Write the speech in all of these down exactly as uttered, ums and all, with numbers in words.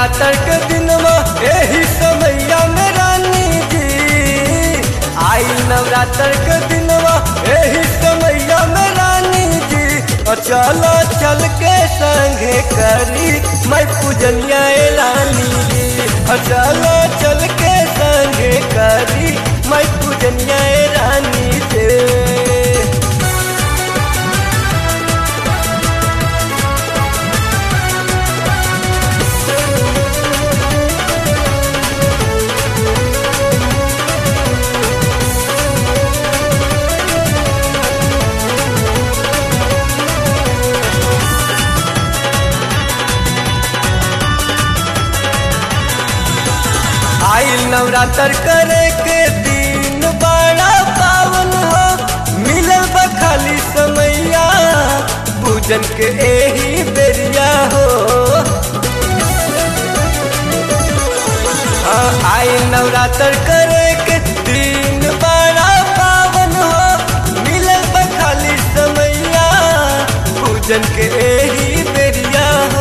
नवरात्र के दिनवा एही समैया में रानी जी, आई नवरात्र के दिनवा एही समैया में रानी जी। चलो चल के संगे करी मैं पूजनिया रानी जी, चलो चल के संगे करी मैं पूजनिया रानी जी। आई नवरात्र करे के दिन बड़ा पावन हो, मिलल बखाली समैया पूजन के एही बेरिया हो। हाँ, आई नवरात्र करे के दिन बड़ा पावन हो, मिलल बखाली समैया पूजन के एही बेरिया हो।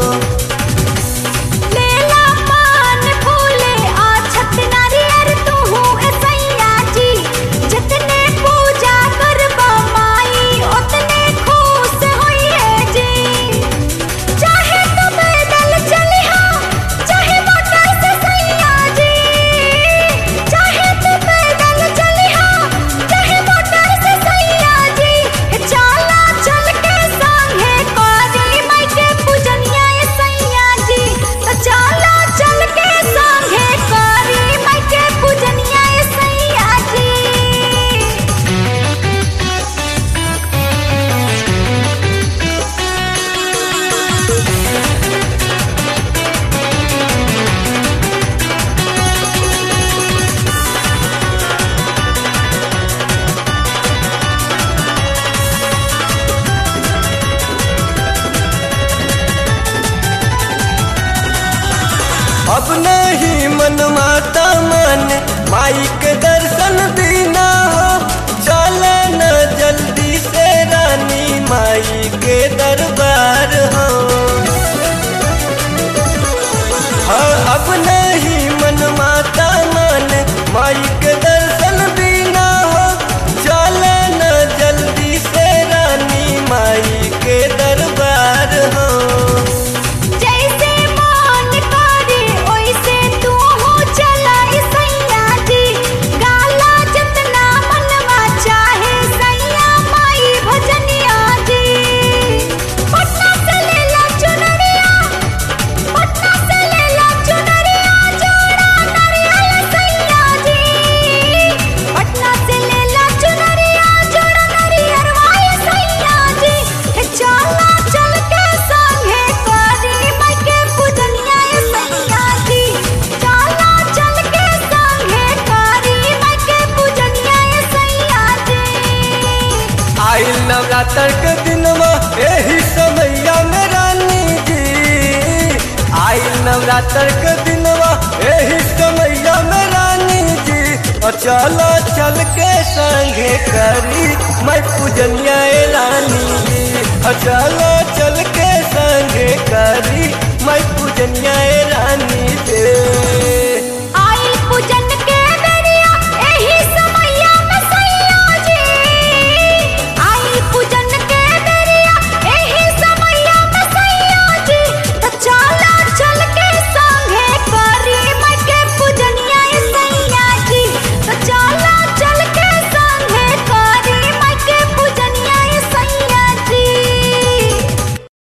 अब नहीं मन माता मन माई के दर्शन बिना हो, चले न जल्दी से रानी माई के दरबार हो। हाँ, अब नहीं मन माता मन माई के दर्शन बिना हो, चले न जल्दी से रानी माई के दरबार हो। आई नवरात्र के दिनवा एही समैया में रानी जी, आई नवरात्र के दिनवा एही समैया में रानी जी। चलो चल के संगे करी मैं पूजनिया रानी जी, चलो चल के संगे करी मैं पूजनिया।